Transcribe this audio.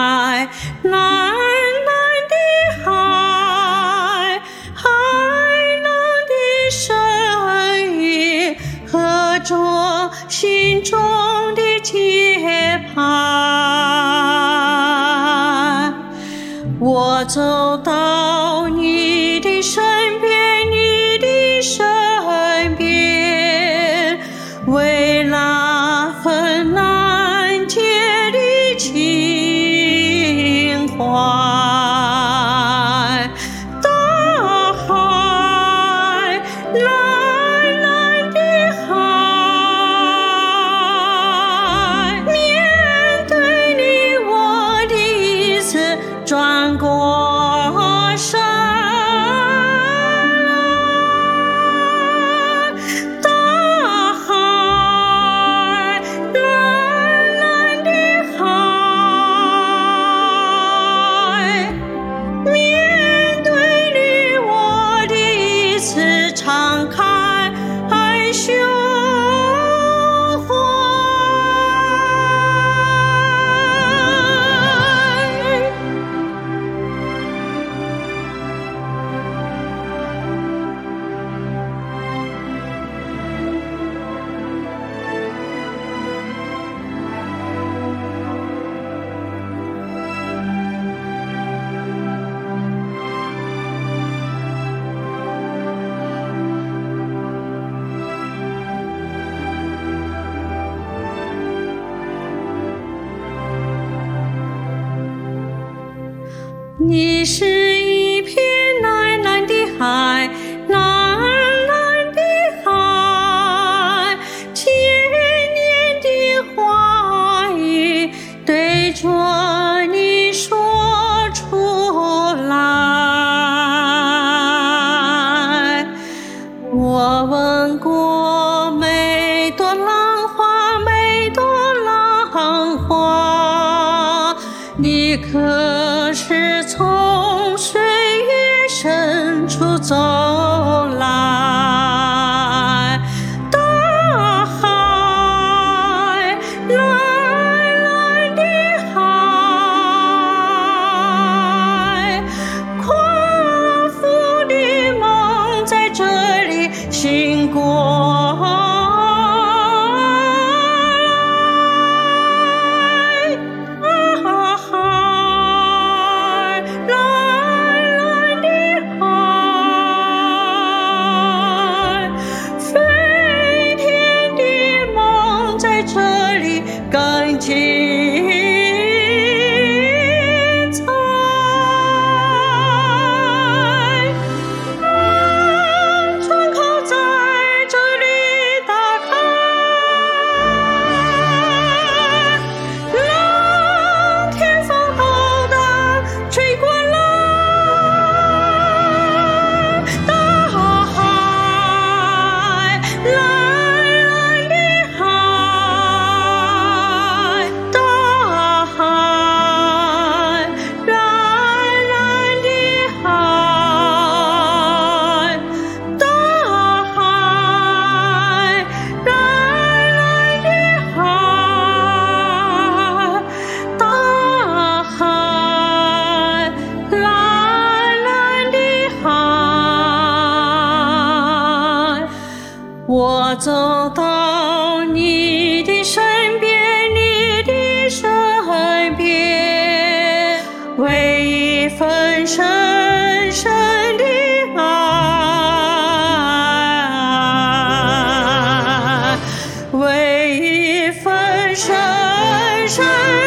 海，蓝蓝的海，海浪的声音，和着心中的节拍。我走到你的身边，你的身边，为那份难解的情怀。大海，蓝蓝的海，面对你我第一次转过身来，大海，蓝蓝的海，面对你我第一次敞开胸怀。你是一片蓝蓝的海，蓝蓝的海，千年的话语对着你说出来。我问过每朵浪花，每朵浪花，你可是从岁月深处走来？大海，蓝蓝的海，夸父的梦在这里醒过来。大海，蓝蓝的海，飞天的梦在这里更精彩。窗口在这里打开，让天风后的吹过来。大海，蓝蓝的海，大海，蓝蓝的海，大海，蓝蓝的海，大海，蓝蓝的海。我走到你的身边，你的身边，为一份深深的爱，为一份深深